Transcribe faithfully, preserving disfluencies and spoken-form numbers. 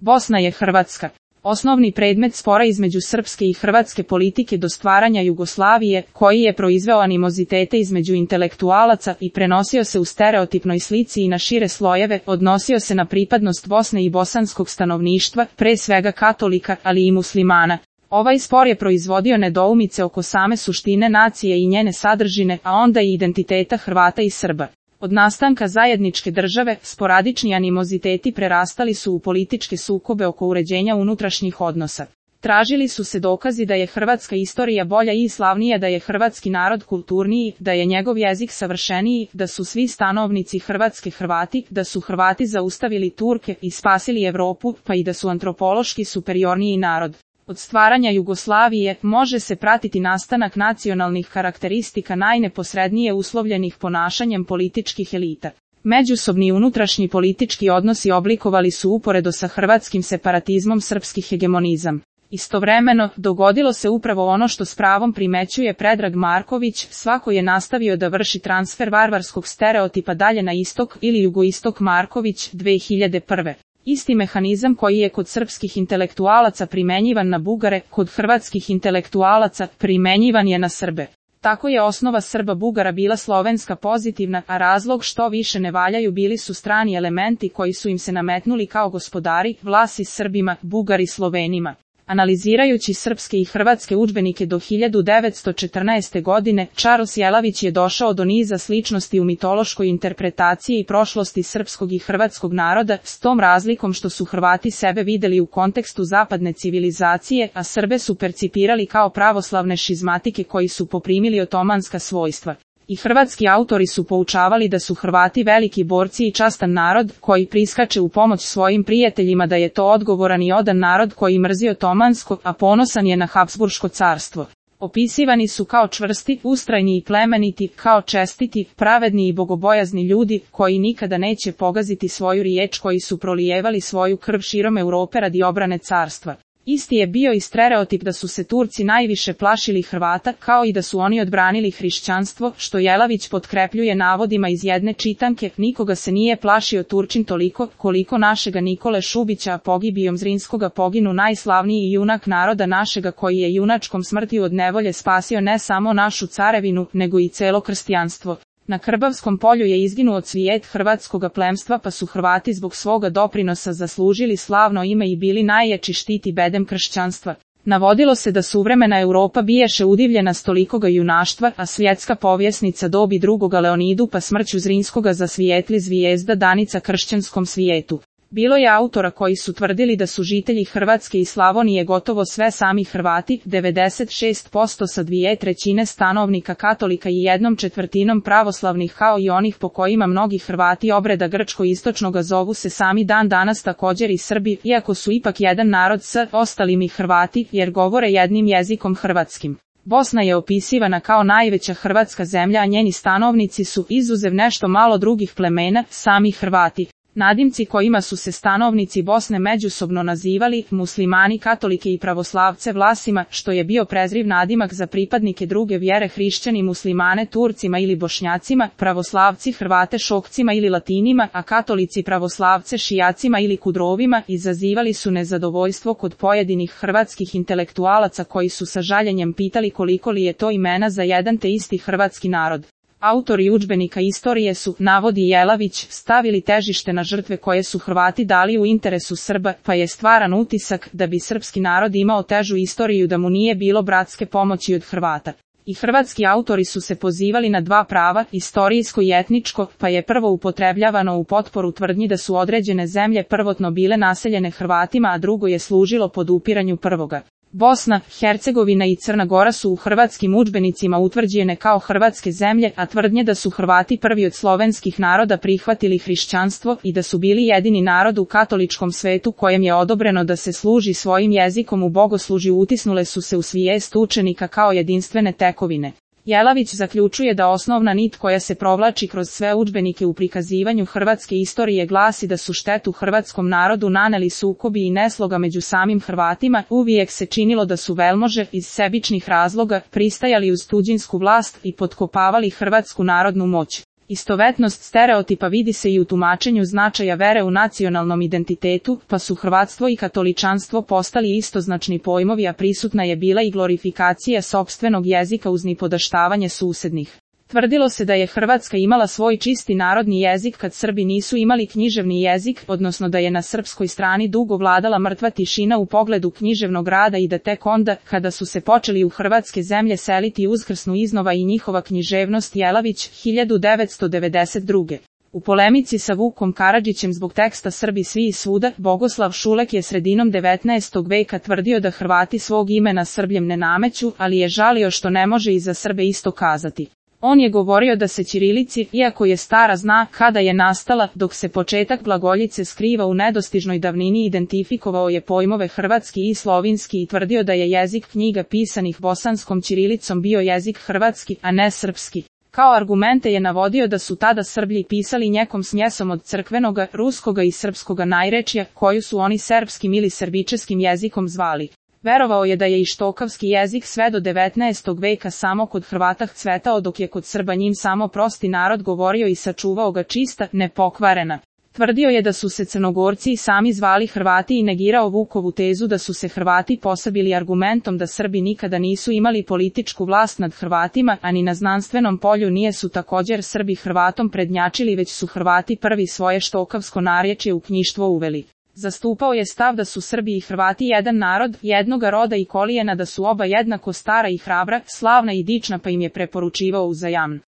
Bosna je Hrvatska. Osnovni predmet spora između srpske i hrvatske politike do stvaranja Jugoslavije, koji je proizveo animozitete između intelektualaca i prenosio se u stereotipnoj slici i na šire slojeve, odnosio se na pripadnost Bosne i bosanskog stanovništva, pre svega katolika, ali i muslimana. Ovaj spor je proizvodio nedoumice oko same suštine nacije i njene sadržine, a onda i identiteta Hrvata i Srba. Od nastanka zajedničke države, sporadični animoziteti prerastali su u političke sukobe oko uređenja unutrašnjih odnosa. Tražili su se dokazi da je hrvatska istorija bolja i slavnija, da je hrvatski narod kulturniji, da je njegov jezik savršeniji, da su svi stanovnici Hrvatske Hrvati, da su Hrvati zaustavili Turke i spasili Evropu, pa i da su antropološki superiorniji narod. Od stvaranja Jugoslavije može se pratiti nastanak nacionalnih karakteristika najneposrednije uslovljenih ponašanjem političkih elita. Međusobni i unutrašnji politički odnosi oblikovali su uporedo sa hrvatskim separatizmom srpski hegemonizam. Istovremeno, dogodilo se upravo ono što s pravom primećuje Predrag Marković, svako je nastavio da vrši transfer varvarskog stereotipa dalje na istok ili jugoistok. Marković, dve hiljade prve. Isti mehanizam koji je kod srpskih intelektualaca primenjivan na Bugare, kod hrvatskih intelektualaca primenjivan je na Srbe. Tako je osnova Srba Bugara bila slovenska pozitivna, a razlog što više ne valjaju bili su strani elementi koji su im se nametnuli kao gospodari, vlasi Srbima, Bugari Slovenima. Analizirajući srpske i hrvatske udžbenike do hiljadu devetsto četrnaeste. godine, Charles Jelavić je došao do niza sličnosti u mitološkoj interpretaciji i prošlosti srpskog i hrvatskog naroda, s tom razlikom što su Hrvati sebe videli u kontekstu zapadne civilizacije, a Srbe su percipirali kao pravoslavne šizmatike koji su poprimili otomanska svojstva. I hrvatski autori su poučavali da su Hrvati veliki borci i častan narod, koji priskače u pomoć svojim prijateljima, da je to odgovoran i odan narod koji mrzi otomansko, a ponosan je na Habsburško carstvo. Opisivani su kao čvrsti, ustrajni i plemeniti, kao čestiti, pravedni i bogobojazni ljudi, koji nikada neće pogaziti svoju riječ, koji su prolijevali svoju krv širom Europe radi obrane carstva. Isti je bio i stereotip da su se Turci najviše plašili Hrvata, kao i da su oni odbranili hrišćanstvo, što Jelavić potkrepljuje navodima iz jedne čitanke: nikoga se nije plašio Turčin toliko, koliko našega Nikole Šubića, a pogibijom Zrinskoga poginu najslavniji junak naroda našega, koji je junačkom smrtiju od nevolje spasio ne samo našu carevinu, nego i celo krstijanstvo. Na Krbavskom polju je izginuo cvijet hrvatskoga plemstva, pa su Hrvati zbog svoga doprinosa zaslužili slavno ime i bili najjači štit i bedem kršćanstva. Navodilo se da suvremena Europa biješe udivljena s tolikoga junaštva, a svjetska povjesnica dobi drugoga Leonidu pa smrću Zrinskoga zasvijetli zvijezda danica kršćanskom svijetu. Bilo je autora koji su tvrdili da su žitelji Hrvatske i Slavonije gotovo sve sami Hrvati, devedeset šest posto sa dvije trećine stanovnika katolika i jednom četvrtinom pravoslavnih, kao i onih po kojima mnogi Hrvati obreda grčko-istočnoga zovu se sami dan danas također i Srbi, iako su ipak jedan narod s ostalim i Hrvati, jer govore jednim jezikom hrvatskim. Bosna je opisivana kao najveća hrvatska zemlja, a njeni stanovnici su, izuzev nešto malo drugih plemena, sami Hrvati. Nadimci kojima su se stanovnici Bosne međusobno nazivali muslimani, katolike i pravoslavce Vlasima, što je bio prezriv nadimak za pripadnike druge vjere, hrišćani muslimane Turcima ili Bošnjacima, pravoslavci Hrvate Šokcima ili Latinima, a katolici pravoslavce Šijacima ili Kudrovima, izazivali su nezadovoljstvo kod pojedinih hrvatskih intelektualaca koji su sa žaljenjem pitali koliko li je to imena za jedan te isti hrvatski narod. Autori udžbenika istorije su, navodi Jelavić, stavili težište na žrtve koje su Hrvati dali u interesu Srba, pa je stvaran utisak da bi srpski narod imao težu istoriju da mu nije bilo bratske pomoći od Hrvata. I hrvatski autori su se pozivali na dva prava, istorijsko i etničko, pa je prvo upotrebljavano u potporu tvrdnji da su određene zemlje prvotno bile naseljene Hrvatima, a drugo je služilo podupiranju prvoga. Bosna, Hercegovina i Crna Gora su u hrvatskim udžbenicima utvrđene kao hrvatske zemlje, a tvrdnje da su Hrvati prvi od slovenskih naroda prihvatili hrišćanstvo i da su bili jedini narod u katoličkom svetu kojem je odobreno da se služi svojim jezikom u bogoslužju utisnule su se u svijest učenika kao jedinstvene tekovine. Jelavić zaključuje da osnovna nit koja se provlači kroz sve udžbenike u prikazivanju hrvatske istorije glasi da su štetu hrvatskom narodu naneli sukobi i nesloga među samim Hrvatima, uvijek se činilo da su velmože iz sebičnih razloga pristajali uz tuđinsku vlast i potkopavali hrvatsku narodnu moć. Istovetnost stereotipa vidi se i u tumačenju značaja vere u nacionalnom identitetu, pa su hrvatstvo i katoličanstvo postali istoznačni pojmovi, a prisutna je bila i glorifikacija sopstvenog jezika uz nipodaštavanje susednih. Tvrdilo se da je Hrvatska imala svoj čisti narodni jezik kad Srbi nisu imali književni jezik, odnosno da je na srpskoj strani dugo vladala mrtva tišina u pogledu književnog rada i da tek onda, kada su se počeli u hrvatske zemlje seliti, uskrsnu iznova i njihova književnost. Jelavić, hiljadu devetsto devedeset druge. U polemici sa Vukom Karadžićem zbog teksta Srbi svi i svuda, Bogoslav Šulek je sredinom devetnaestog veka tvrdio da Hrvati svog imena Srbljem ne nameću, ali je žalio što ne može i za Srbe isto kazati. On je govorio da se ćirilici, iako je stara, zna kada je nastala, dok se početak glagoljice skriva u nedostižnoj davnini. Identifikovao je pojmove hrvatski i slovinski i tvrdio da je jezik knjiga pisanih bosanskom ćirilicom bio jezik hrvatski, a ne srpski. Kao argumente je navodio da su tada Srblji pisali njekom smjesom od crkvenoga, ruskoga i srpskoga najrečja, koju su oni serbskim ili srbičeskim jezikom zvali. Verovao je da je i štokavski jezik sve do devetnaestog veka samo kod Hrvata cvetao, dok je kod Srba njim samo prosti narod govorio i sačuvao ga čista, nepokvarena. Tvrdio je da su se Crnogorci i sami zvali Hrvati i negirao Vukovu tezu da su se Hrvati posebili argumentom da Srbi nikada nisu imali političku vlast nad Hrvatima, a ni na znanstvenom polju nije su također Srbi Hrvatom prednjačili, već su Hrvati prvi svoje štokavsko narječje u knjištvo uveli. Zastupao je stav da su Srbi i Hrvati jedan narod, jednoga roda i kolijena, da su oba jednako stara i hrabra, slavna i dična, pa im je preporučivao uzajamno